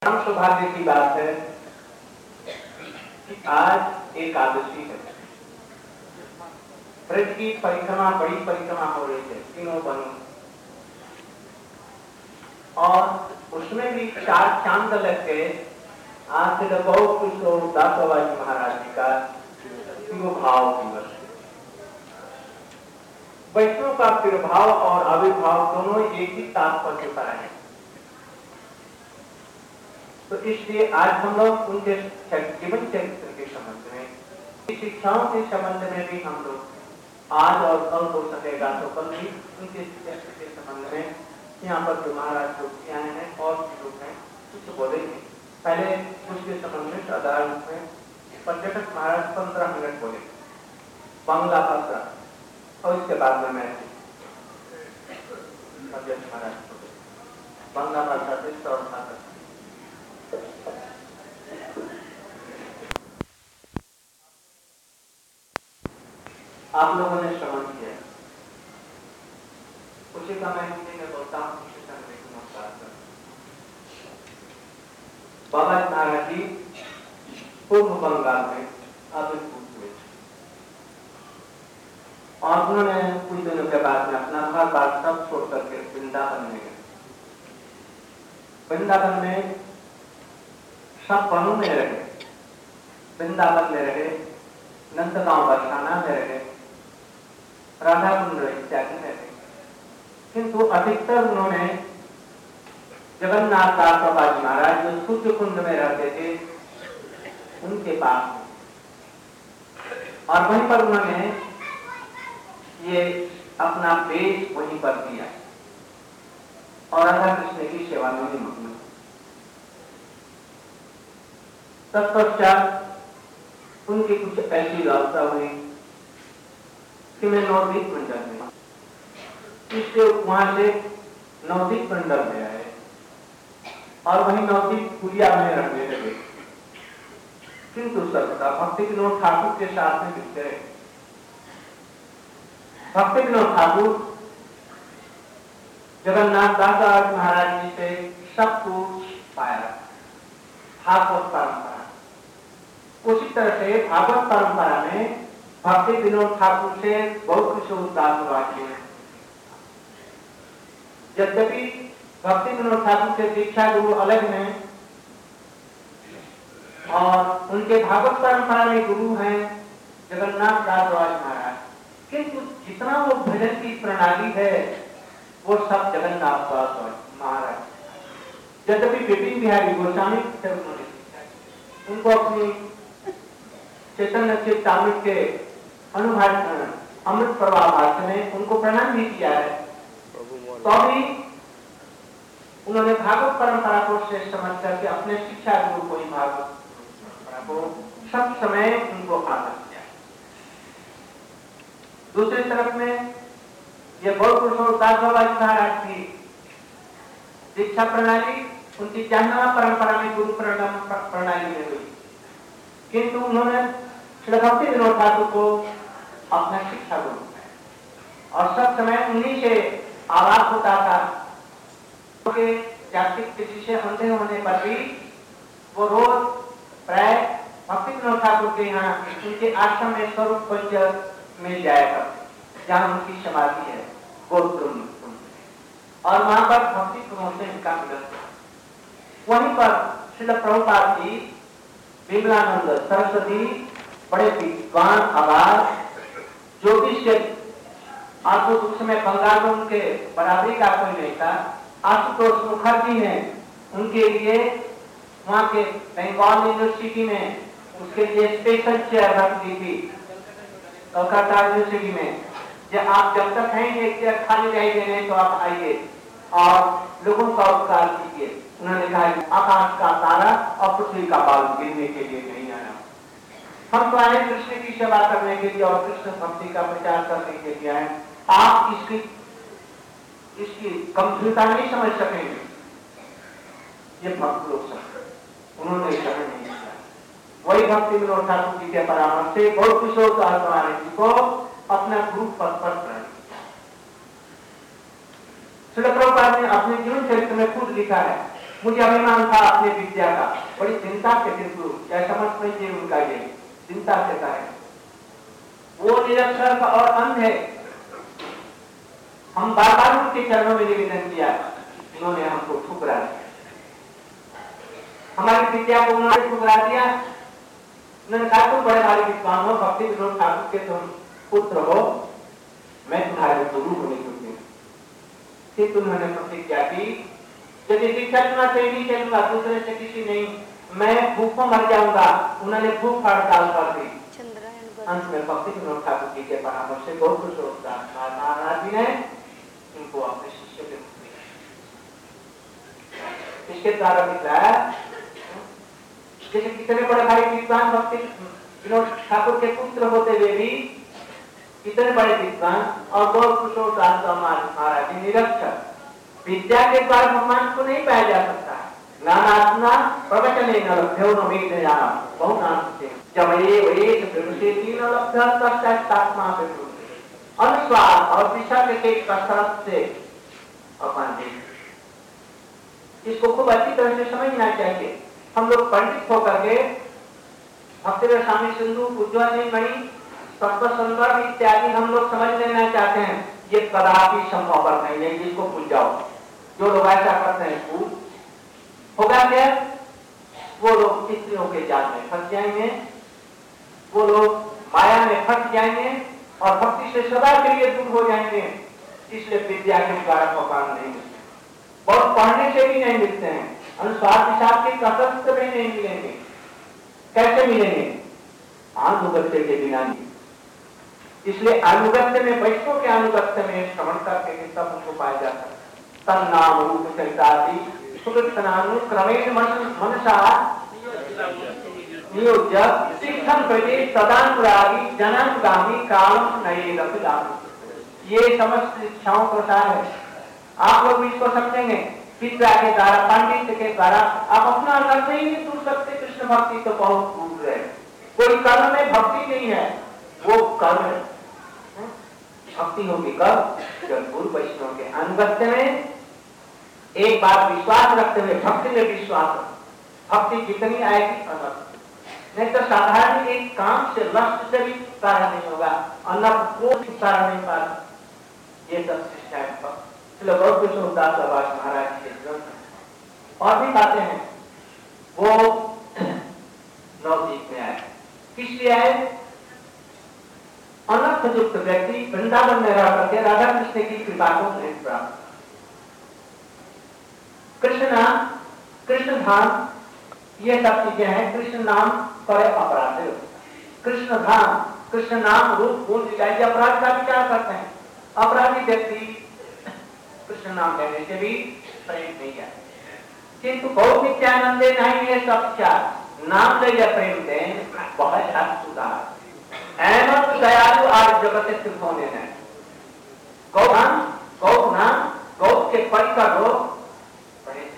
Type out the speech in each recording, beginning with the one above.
हम सौभाग्य की बात है कि आज एकादशी है। ब्रज की परिक्रमा, बड़ी परिक्रमा हो रही है तीनों बनों, और उसमें भी 4 चांद लग गए। आज से बहुत खुश हो दास बाबा जी महाराज जी का तिरुभाव दिवस। वैष्णव का तिरुभाव और आविर्भाव दोनों एक ही तात्पर्य पर है। तो इसलिए आज हम लोग उनके जीवन चरित्र के संबंध में, शिक्षाओं के संबंध में भी हम लोग आज और कल हो सकेगा तो कल भी उनके चरित्र के संबंध में यहाँ पर जो महाराज लोग आए हैं और लोग हैं कुछ बोलेंगे। पहले उसके संबंध में साधारण में पर्यटक महाराज 15 मिनट बोले बांग्ला भाषा, और इसके बाद में मैं पर्यटक महाराज बोले बांग्ला भाषा से श्रवण। आप लोगों ने श्रवण किया, उसी का मैं हिंदी में बोलता हूँ। बाबा महाराज जी पूर्व बंगाल में आविर्भूत हुए और उन्होंने कुछ दिनों के बाद में अपना घर बार सब छोड़ करके वृंदावन में गए। वृंदावन में सब वनों में रहे, वृंदावन में रहे, नंदगांव बरसाना में रहे, राधा कुंड इत्यादि में रहे, किंतु अधिकतर उन्होंने जगन्नाथ दास बाबा जी महाराज जो सूर्य कुंड में रहते थे उनके पास, और वहीं पर उन्होंने ये अपना वेश वहीं पर दिया और राधा कृष्ण की सेवा में निमग्न। तत्पश्चात उनकी कुछ ऐसी अवस्था हुई कि मैं नवदीप मंडल में, इसलिए वहां से नवदीप मंडल में आए और वहीं नवदीप कुलिया में रहने लगे। किंतु सर्वदा भक्ति विनोद ठाकुर के साथ में मिलते रहे। भक्ति विनोद ठाकुर जगन्नाथ दास महाराज जी से सब कुछ पाया, भागवत परंपरा। उसी तरह से भागवत परंपरा में भक्ति विनोद ठाकुर से बहुत कुछ उदास हुआ। यद्यपि भक्ति विनोद ठाकुर के दीक्षा गुरु अलग हैं और उनके भागवत परंपरा में गुरु हैं जगन्नाथ दास महाराज, किंतु जितना वो भजन की प्रणाली है वो सब जगन्नाथ दास महाराज। यद्यपि विपिन बिहारी गोस्वामी से उन्होंने उनको अपनी चैतन्य चेतामृत के अमृत प्रवाह भाष्य में उनको प्रणाम भी किया है। तो अभी उन्होंने भागवत परंपरा को श्रेष्ठ समझ करके अपने शिक्षा गुरु को ही भागवत परंपरा को सब समय उनको आदर किया। दूसरी तरफ में ये बहुत पुरुषों दास बाबा महाराज की दीक्षा प्रणाली उनकी जानना परंपरा में गुरु प्रणाली में हुई, किंतु उन्होंने श्री भक्ति विनोद ठाकुर को अपना शिक्षा गुरु और सब समय उन्हीं से आवाज होता था। जातिक किसी से अंधे होने पर भी वो रोज प्राय भक्ति विनोद ठाकुर के यहाँ उनके आश्रम में स्वरूप पंच में जाया करते, जहाँ उनकी समाधि है गोत्रुम, और वहां पर भक्ति विनोद से इनका मिलन। वहीं पर श्रील प्रभुपाद जी, विमलानंद सरस्वती, बड़े विद्वान आवाज, जो भी अद्भुत, उस समय बंगाल में उनके बराबरी का कोई नहीं था। आशुतोष मुखर्जी हैं, उनके लिए वहां के बंगाल यूनिवर्सिटी में उसके लिए स्पेशल चेयर रख दी थी कलकत्ता यूनिवर्सिटी में। जब आप जब तक हैं एक चेयर खाली रहेंगे तो आप आइए और लोगों का उपकार कीजिए। उन्होंने कहा कि आकाश का तारा और पृथ्वी का बाल गिरने के लिए नहीं आया, हम तो आए कृष्ण की सेवा करने के लिए और कृष्ण भक्ति का प्रचार करने के लिए आए। आप इसकी गंभीरता नहीं समझ सकेंगे, ये भक्त लोग सब उन्होंने ग्रहण नहीं किया। वही भक्ति विनोद ठाकुर जी के परामर्श से बहुत किशोर दास महाराज जी को अपना गुरु पद पर ग्रहण किया। श्रील प्रभुपाद ने अपने जीवन चरित्र में खुद लिखा है, मुझे अभिमान था अपने विद्या का, बड़ी चिंता से गुरु क्या समझ नहीं उनका, ये चिंता से था। वो निरक्षर और अंध है। हम बार बार उनके चरणों में निवेदन किया, उन्होंने हमको ठुकरा दिया, हमारी विद्या को उन्होंने ठुकरा दिया। उन्होंने कहा तुम बड़े भारी विद्वान हो, भक्ति विनोद ठाकुर के तुम पुत्र हो, मैं तुम्हारे गुरु होने योग्य हूं। फिर उन्होंने प्रतिज्ञा की, यदि दीक्षा चुना से नहीं चलूंगा, दूसरे से किसी नहीं, मैं भूखों मर जाऊंगा। उन्होंने भूख हड़ताल कर दी। अंत में भक्ति विनोद ठाकुर जी के परामर्श से गौरकिशोर दास महाराज जी ने इनको अपने शिष्य के रूप में, इसके द्वारा दिखलाया जैसे कितने बड़े भाई विद्वान भक्ति विनोद ठाकुर के पुत्र होते हुए भी कितने बड़े विद्वान, और गौरकिशोर दास महाराज जी निरक्षर, विद्या के द्वारा भगवान को नहीं पाया जा सकता। ज्ञानात्मा प्रवचन न लभ्यो न वेदया बहु नास्ते जमये वेद प्रविशेति न लभ्य तस्तात्मा विभु। अनुस्वार और दिशा के कसरत से अपन इसको खूब अच्छी तरह से समझना चाहिए। हम लोग पंडित होकर के भक्ति स्वामी सिंधु उज्ज्वल मणि सत्व संदर्भ इत्यादि हम लोग समझ लेना चाहते हैं, ये कदापि संभव नहीं है। जिसको भूल जाओ, जो लोग ऐसा करते हैं भूल होगा क्या, वो लोग स्त्रियों के जाल में फंस जाएंगे, वो लोग माया में फंस जाएंगे और भक्ति से सदा के लिए दूर हो जाएंगे। इसलिए विद्या के द्वारा भगवान नहीं मिलते, बहुत पढ़ने से भी नहीं मिलते हैं, अनुस्वार विचार के कसरत से भी नहीं मिलेंगे। कैसे मिलेंगे? अनुगत्य के बिना नहीं। इसलिए अनुगत्य में, वैष्णव के अनुगत्य में श्रवण करके तब उनको पाया जाता है। तन नाम रूप चरितादि क्रमेण मनसा नियोज्य शिक्षण प्रदेश तदानुरागी जनानुगामी कालम नये रखिलामी। ये समस्त शिक्षाओं का सार है। आप लोग भी इसको समझेंगे। विद्या के द्वारा, पांडित्य के द्वारा आप अपना अर्थ ही नहीं ढूंढ सकते। कृष्ण भक्ति तो बहुत दूर है। कोई कर्म में भक्ति नहीं है, वो कर्म है। भक्ति होगी कब? जब गुरु वैष्णव के अनुगत्य में एक बात विश्वास रखते हुए, भक्ति में विश्वास, भक्ति जितनी आएगी अनर्थ, नहीं तो साधारण एक काम से, लक्ष्य से भी छुटकारा नहीं होगा, अनर्थ को छुटकारा नहीं पा। ये सब शिक्षा है। गौरकिशोर दास महाराज के ग्रंथ और भी बातें हैं, वो नवदीप में आए। किस लिए आए? अनर्थ युक्त व्यक्ति वृंदावन में रह करके राधा कृष्ण की कृपा को नहीं प्राप्त। कृष्ण नाम, कृष्ण धाम, ये सब चीजें हैं। कृष्ण नाम पर अपराध, कृष्ण धाम, कृष्ण नाम रूप गुण इत्यादि अपराध का विचार करते हैं। अपराधी व्यक्ति कृष्ण नाम लेने से भी प्रेम नहीं है। किंतु बहुत नित्यानंदे नहीं है सब क्या नाम ले या प्रेम दें बहुत सुधार एमत दयालु आज जगत से सिद्ध होने हैं। गौधाम गौना गौ के परिकर लोग बड़े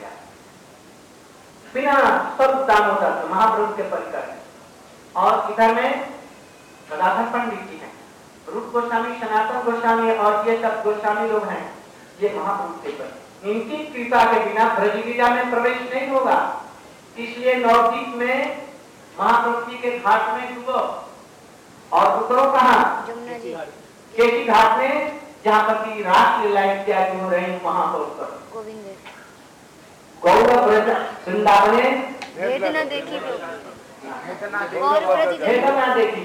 बिना सब दामोदर महाप्रभु के परिकर है। और इधर में गदाधर पंडित जी हैं, रूप गोस्वामी, सनातन गोस्वामी और ये सब गोस्वामी लोग हैं, ये महापुरुष के पर। इनकी कृपा के बिना ब्रज लीला में प्रवेश नहीं होगा। इसलिए नवदीप में महाप्रभु जी के घाट में डूबो और उतरो कहाँ? केसी घाट में, जहाँ पर की रास लीला इत्यादि हो रही, वहां पर उतरो। गौर ब्रज वृंदावन देखी और देखी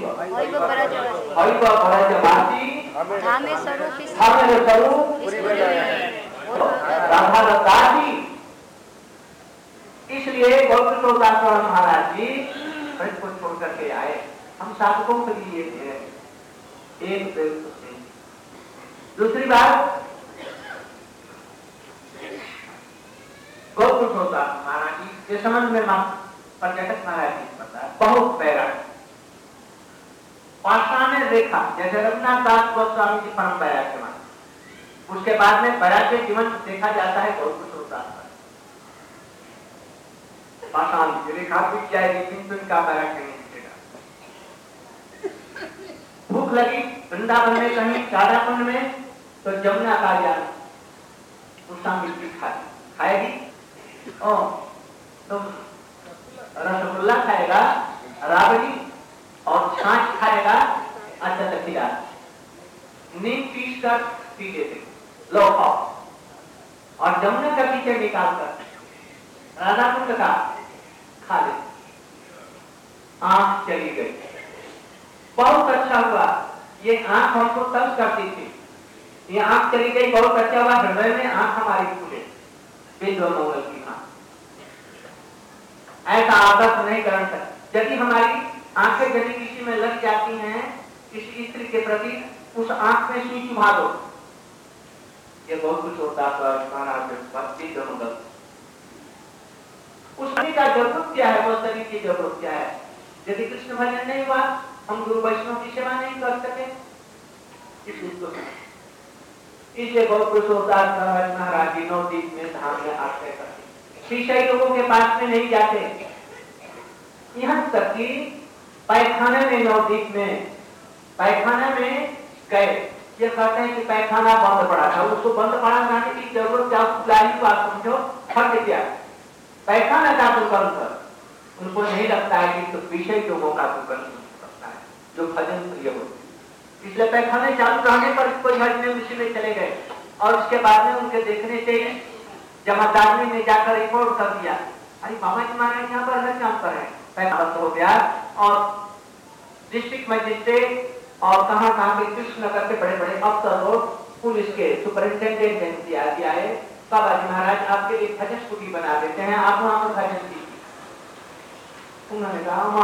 धामे स्वरूप इसलिए गौरकिशोर दास महाराज जी ब्रज को छोड़ करके आए। हम साधकों के लिए एक दूसरी बात, गौरकिशोर दास महाराज जी के संबंध में पर्यटक महाराज जी बताया बहुत पैरा पाषाण रेखा, जैसे रघुनाथ दास गोस्वामी जी परम वैराग्य के मान, उसके बाद में वैराग्य जीवन देखा जाता है गौरकिशोर दास का। पाषाण रेखा बीत जाएगी किंतु इनका वैराग्य नहीं दिखेगा। भूख लगी वृंदावन में कहीं चारा कुंड में, तो जमुना का ज्ञान उसका मिट्टी खाएगी, ओ तुम रसगुल्ला खाएगा, राबड़ी और छाछ खाएगा, अच्छा तो खिला नीम पीस कर पी लेते, लो खाओ। और जमुना का पीछे निकाल कर राधा कुंड का खा ले। आंख चली गई, बहुत अच्छा हुआ। ये आंख हमको तंग करती थी, ये आंख चली गई, बहुत अच्छा हुआ। हृदय में आंख हमारी खुले, बिंदु मंगल की आंख। ऐसा आदत नहीं करना चाहिए। यदि हमारी आंखें यदि किसी में लग जाती हैं, किसी स्त्री के प्रति, उस आंख में सुई चुभा दो। ये बहुत कुछ होता है महाराज। उस शरीर का जरूरत क्या है, वो शरीर की जरूरत क्या है। यदि कृष्ण भजन नहीं हुआ, हम गुरु वैष्णव की सेवा नहीं कर सके, इसलिए बहुत कुछ होता है। महाराज जी नवदीप में धाम में आश्रय करते, शीशई लोगों के पास में नहीं जाते। यहाँ तक कि पैखाने में, नवदीप में पैखाना में गए, ये कहते हैं कि पैखाना बंद पड़ा था, उसको बंद पड़ा जाने की जरूरत क्या, बात समझो, फट गया पैखाना का तो कर्म कर। उनको नहीं लगता है कि तो विषय लोगों का तो कर्म सकता है जो भजन प्रिय हो। इसलिए पैखाने चालू रहने पर कोई भजन उसी में चले गए, और उसके बाद में उनके देखने से जमादारी में जाकर रिपोर्ट कर दिया, अरे बाबा जी महाराज यहाँ पर है, काम कर रहे हैं। पैखाना हो गया, और डिस्ट्रिक्ट मजिस्ट्रेट और कहाँ के कृष्णनगर के बड़े बड़े अफसर लोग, पुलिस के सुपरिंटेंडेंट दिया है, बाबा जी महाराज आपके लिए भजन स्कूटी बना देते हैं, आप वहां पर भजन कीजिए। उन्होंने कहा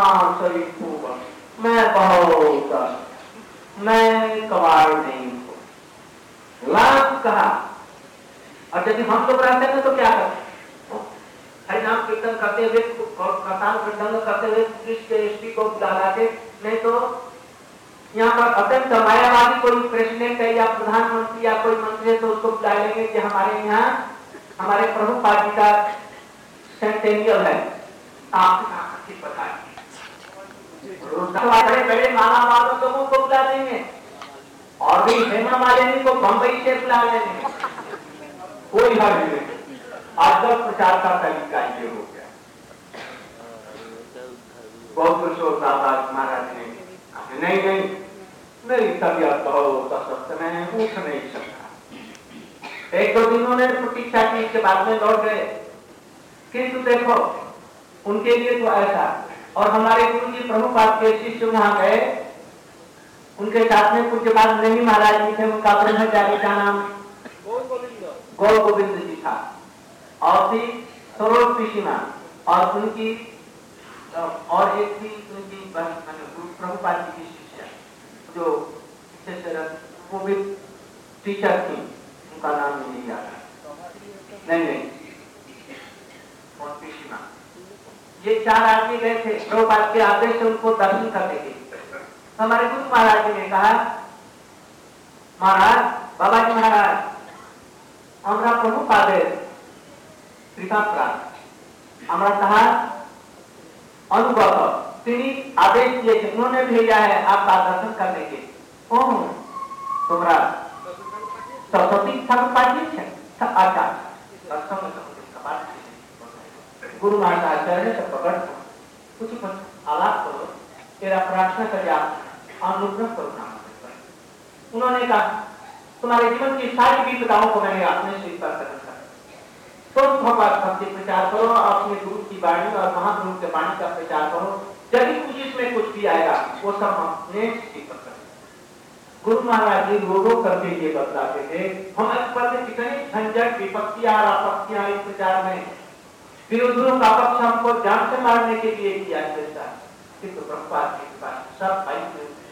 मैं कबाड़ नहीं हूं, लाभ कहा। और यदि हम लोग रहते हैं तो क्या करते, हरिनाम कीर्तन करते हुए, कथान प्रसंग करते हुए पुलिस के एसपी को बुला लाते, नहीं तो यहाँ पर अत्यंत मायावादी कोई प्रेसिडेंट है या प्रधानमंत्री या कोई मंत्री है तो उसको बुला लेंगे कि हमारे यहाँ हमारे प्रमुख पार्टी का सेंटेनियल है, आप बड़े बड़े माला वालों लोगों को बुला देंगे, और भी हेमा मालिनी को बंबई से बुला लेंगे, कोई हर्ज नहीं। आजकल प्रचार का तरीका ये हो गया। बहुत कुछ होता था महाराज ने, नहीं मेरी तबीयत बहुत अस्वस्थ, मैं उठ नहीं सकता। एक दो दिनों ने प्रतीक्षा की, इसके बाद में लौट गए। किंतु देखो उनके लिए तो ऐसा, और हमारे गुरु जी प्रभुपाद के शिष्य वहां गए, उनके साथ में कुछ बाद नहीं महाराज जी थे, उनका ब्रह्मचारी का नाम गौर गोविंद जी था, और थी सरोज पिशीमा, और उनकी और एक थी उनकी प्रभुपाद जी की शिष्या जो कोविड टीचर थी, उनका नाम नहीं याद है, नहीं और पिशीमा। ये 4 आदमी गए थे, प्रभुपाद के आदेश से उनको दर्शन करने के लिए। हमारे गुरु महाराज जी ने कहा, महाराज बाबा जी महाराज हमरा प्रभुपाद कृपा प्राप्त, हमरा कहा अनुगत आदेश दिए थे, उन्होंने भेजा है आपका दर्शन करने के। ओह तुम्हारा सरस्वती ठाकुर पाजी है, अच्छा गुरु महाराज ने सब पकड़ कुछ आलाप करो, तेरा प्रार्थना कर जा, अनुग्रह करो नाम। उन्होंने कहा तुम्हारे जीवन की सारी विपदाओं को मैंने अपने सिर पर कर रखा, तो भगवत भक्ति प्रचार करो, अपने गुरु की वाणी और महागुरु के वाणी का प्रचार करो, यदि कुछ इसमें कुछ भी आएगा वो सब हमने सिर पर कर। गुरु महाराज जी रो करके ये बतलाते थे, हमारे पर कितनी झंझट विपत्तियां और आपत्तियां इस प्रचार में, विरोधियों का पक्ष हमको जान से मारने के लिए किया जाता है, किंतु प्रभुपाद जी के पास सब भाई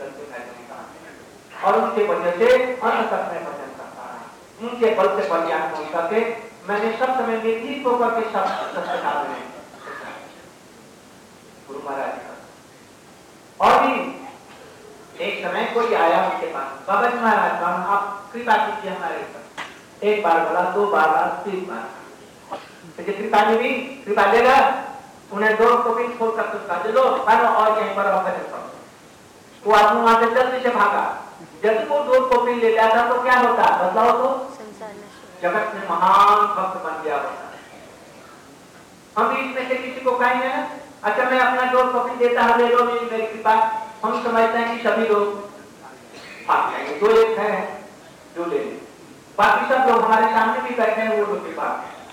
और उनके वजह से अंत तक में भजन करता है। उनके बल से बलियान हो सके, मैंने सब समय निर्भीक होकर के सब सत्य काल में गुरु महाराज का। और भी एक समय कोई आया उनके पास, बाबा जी महाराज आप कृपा कीजिए हमारे ऊपर। एक बार बोला, 2 बार, 3 बार, कृपा ने भी कृपा देगा, उन्हें 2 कॉपी खोलकर उसका लो और यहीं पर भजन करो। वो आदमी वहां से जल्दी से भागा। यदि वो 2 कॉपी ले जाता तो क्या होता, बदलाव तो जगत में महान भक्त बन गया होता। में से किसी को कहेंगे ना, अच्छा मैं अपना डोर पकड़ देता हूँ, ले लो मेरी कृपा, हम समझते हैं कि सभी लोग भाग जाएंगे। दो एक है जो ले लें, बाकी सब लोग हमारे सामने भी बैठे हैं, वो लोग कृपा।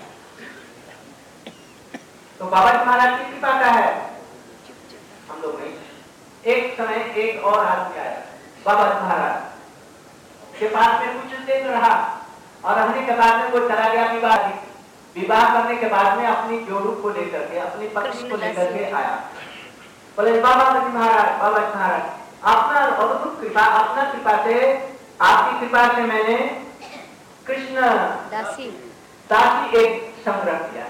तो बाबा जी महाराज की कृपा का है, हम लोग नहीं। एक समय एक और आदमी आया बाबा जी महाराज के पास में कुछ दिन रहा, और रहने के बाद में वो चला गया विवाह करने के बाद में अपनी जोड़ू को लेकर के, अपनी पत्नी को लेकर के आया। बोले बाबा जी महाराज अपना अद्भुत कृपा, अपना कृपा से, आपकी कृपा से मैंने कृष्ण दासी एक संग्रह किया।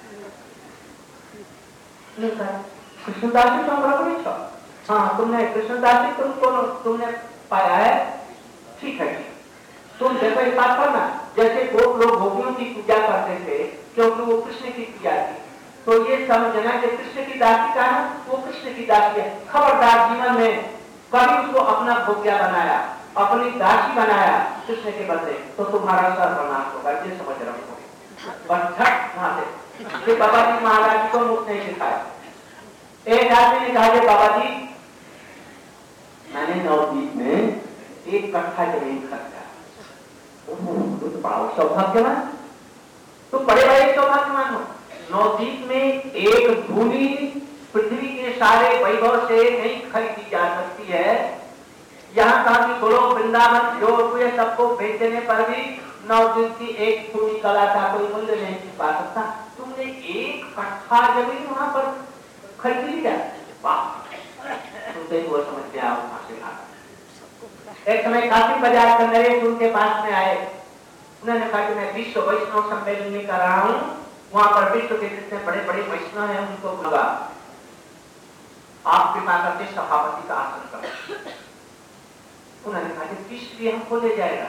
कृष्णदासी संग्रह नहीं था, हाँ तुमने कृष्णदासी तुमने पाया है, ठीक है। तुम देखो एक बात करना, जैसे वो लोग गोपियों की पूजा करते थे क्योंकि वो कृष्ण की पूजा थी, तो ये समझना कि कृष्ण की दासी का है, वो कृष्ण की दासी है। खबरदार जीवन में कभी उसको अपना भोग्या बनाया, अपनी दासी बनाया कृष्ण के बदले, तो तुम्हारा सर्वनाश होगा, ये समझ रहा हूँ। बाबा जी महाराज को मुक्त नहीं सिखाया। एक आदमी ने कहा बाबा जी मैंने नवदीप में एक कट्ठा जमीन खरीदा, तो बड़ा सौभाग्यवान, तो बड़े बड़े सौभाग्यवान हो। नवदीप में एक भूमि पृथ्वी के सारे वैभव से नहीं खरीदी जा सकती है। यहाँ तक कि गोलोक वृंदावन जो हुए सबको बेच देने पर भी नवदीप की एक भूमि कला का कोई मूल्य नहीं पा सकता। तुमने एक कट्ठा जमीन वहां पर खरीद लिया, वाह, सुनते ही वो समझ गया वहां से भागा। एक समय काफी बाजार का नरेश उनके पास में आए, उन्होंने कहा कि मैं विश्व वैष्णव सम्मेलन में कर रहा हूँ, वहां पर विश्व के जितने बड़े बड़े वैष्णव हैं उनको बुला, आप कृपा करके सभापति का आसन करो। उन्होंने कहा कि फीस लिए हमको ले जाएगा,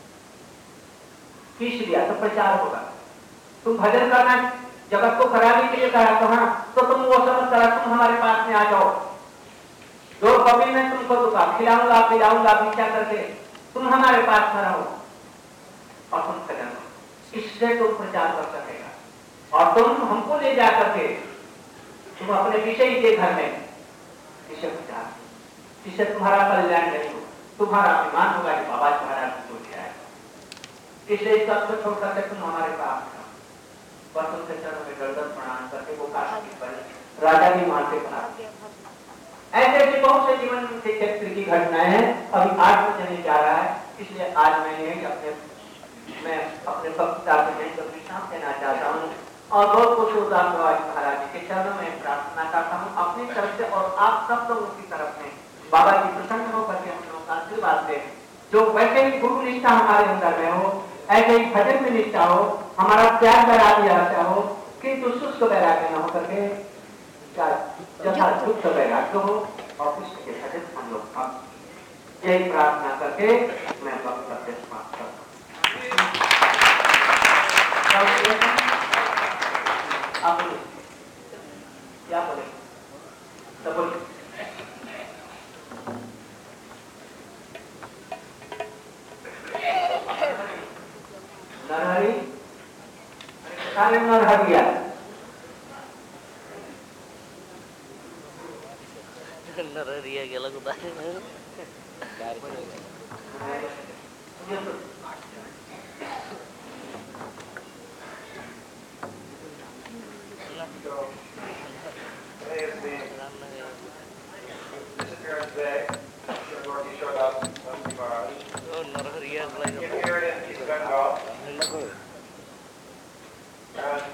फीस लिया तो प्रचार होगा, तुम भजन करना जगत को कराने के लिए कहा, तो हाँ, तो तुम वो समझ करा, तुम हमारे पास में आ जाओ, जो कभी मैं तुमको दूंगा, खिलाऊंगा पिलाऊंगा भिक्षा करके, तुम हमारे पास में रहो और तुम भजन करो, इससे तुम प्रचार कर सकेगा। और तुम हमको ले जा करके तुम अपने विषय के घर में इसे प्रचार, इससे तुम्हारा कल्याण नहीं हो, तुम्हारा अभिमान होगा कि बाबा तुम्हारा जो दिया है, इसलिए सब छोड़ करके तुम हमारे पास बर्तन के चरणों में गर्दन प्रणाम करके वो काशी पर राजा भी वहां से कहा। ऐसे ऐसे बहुत से जीवन के चरित्र की घटनाएं हैं, अभी आज में चलने जा रहा है, इसलिए आज मैं अपने वक्ता से मैं विश्राम देना चाहता हूँ और बहुत कुछ उदास महाराज जी के चरणों में प्रार्थना करता हूँ अपनी तरफ से और आप सब लोगों की तरफ में, बाबा जी प्रसन्न होकर के हम लोगों का आशीर्वाद दें, जो वैसे ही गुरु निष्ठा हमारे अंदर में हो, ऐसे ही भजन में निष्ठा हो, हमारा त्याग वैराग्य रहता हो, किंतु शुष्क वैराग्य न होकर के जथा शुद्ध वैराग्य हो और कृष्ण के भजन हम लोग यही प्रार्थना करके मैं वक्तव्य समाप्त करता हूँ। आप क्या बोले तो बोलिए। नरहरि सारे नरहरिया नरहरिया गेला कुठं नरहरिया